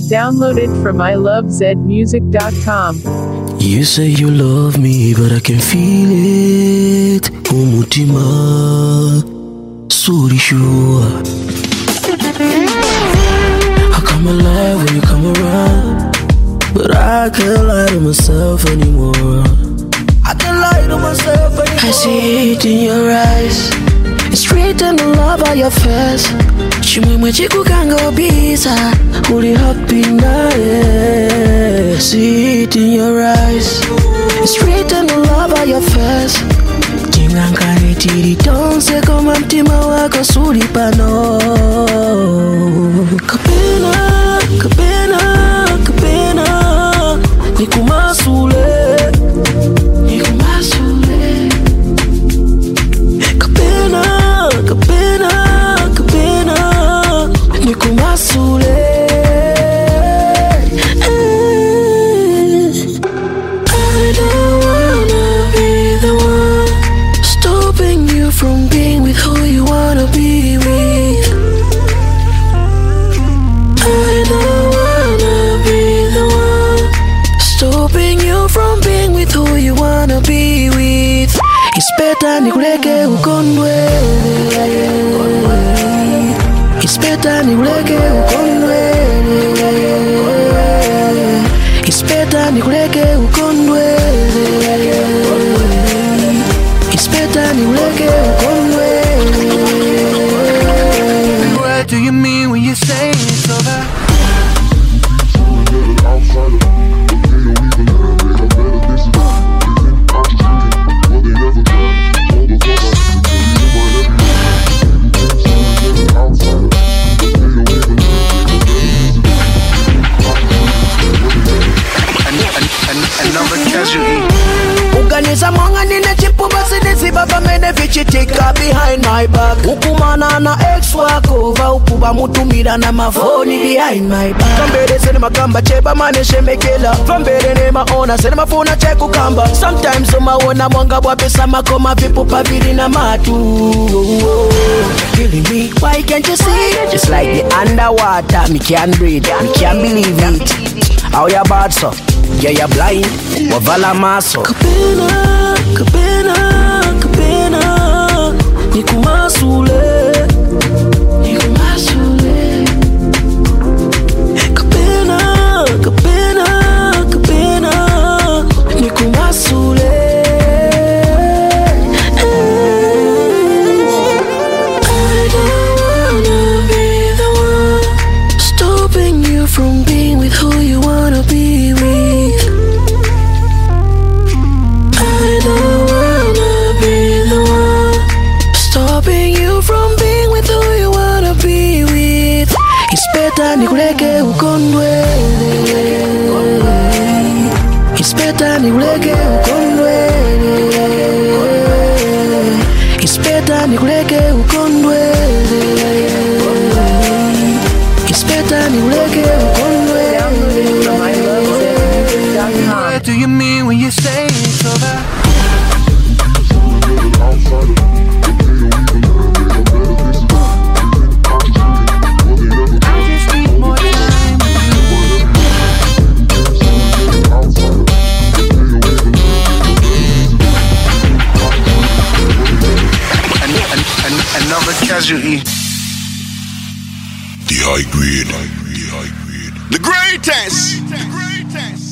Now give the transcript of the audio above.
Downloaded from ilovezmusic.com. You say you love me, but I can feel it. Umutima, so sure. I come alive when you come around, but I can't lie to myself anymore. I can't lie to myself anymore. I see it in your eyes. It's written the love on your face. Chimwemwe chikukanga bisa uli happy naye. See it in your eyes. It's written the love on your face. Tingankane tiri tonse koma mtima wako suli pano. Kapena, kapena, kapena nikumasule. It's better nikuleke ukondwe. It's better nikuleke ukondwe. It's better nikuleke ukondwe. It's better nikuleke ukondwe. What do you mean when you say it's over? Uganiza mwanga nina chipu basi nisi baba mene vichitika behind my back. Ukumana na ex wako va ukuba mutumira na mafoni behind my back. Kambere sene makamba cheba mane shemekela. Fambere ne maona sene mafuna cheku kamba. Sometimes umaona mwanga wapesa makoma vipu paviri na matu. Killing me, why can't you see? Just like the underwater, me can't breathe, me can't believe it. How you bad so? Yeah, you're blind, wavala maso. Kapena, kapena, kapena nikumasule. Nikumasule. Kapena, kapena, kapena nikumasule. I don't wanna be the one stopping you from being with who you wanna be with. Nikuleke ukondwe. It's better nikuleke ukondwe. It's better nikuleke ukondwe. It's better nikuleke ukondwe. What do you mean when you say it's over? Casualty. The high grade. The greatest.